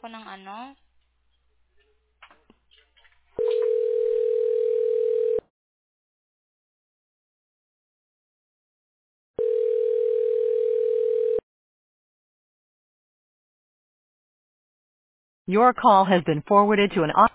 ako ng ano. Your call has been forwarded to an